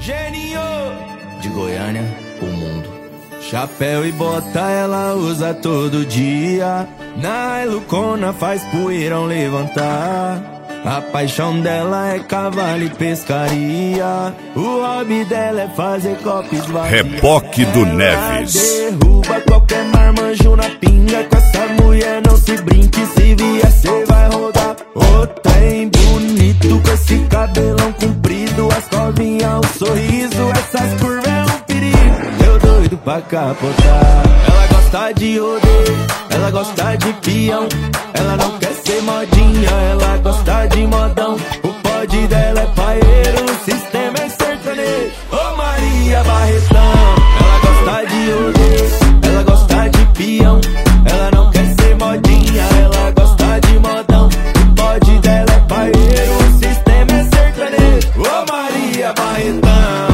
Geninho de Goiânia, o mundo. Chapéu e bota ela usa todo dia. Na Ilucona faz poeirão levantar. A paixão dela é cavalo e pescaria. O hobby dela é fazer copos vazios. Reboque do Neves. Derruba qualquer marmanjo na pinga. Com essa mulher não se brinque. Se vier cê vai rodar. Ô trem bonito com esse cabelão comprido. As covinhas, o sorriso. Essas curvas é um perigo. Eu doido pra capotar. Ela gosta de rodeio, ela gosta de peão. Ela não quer ser modinha, ela gosta de modão. O pod dela é paeiro, o sistema é sertanejo. Ô Maria Barretão. Ela gosta de rodeio, ela gosta de peão. Ela não quer ser modinha, ela gosta de modão. O pod dela é paeiro, o sistema é sertanejo. Ô Maria Barretão.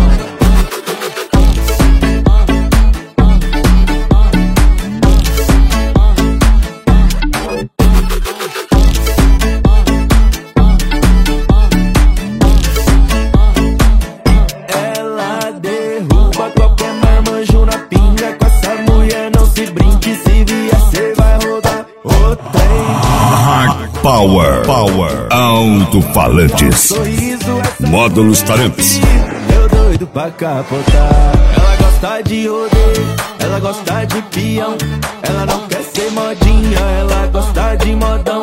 Power. Alto-falantes. Módulos Taramps. Eu doido pra capotar. Ela gosta de rodeio, ela gosta de peão. Ela não quer ser modinha, ela gosta de modão.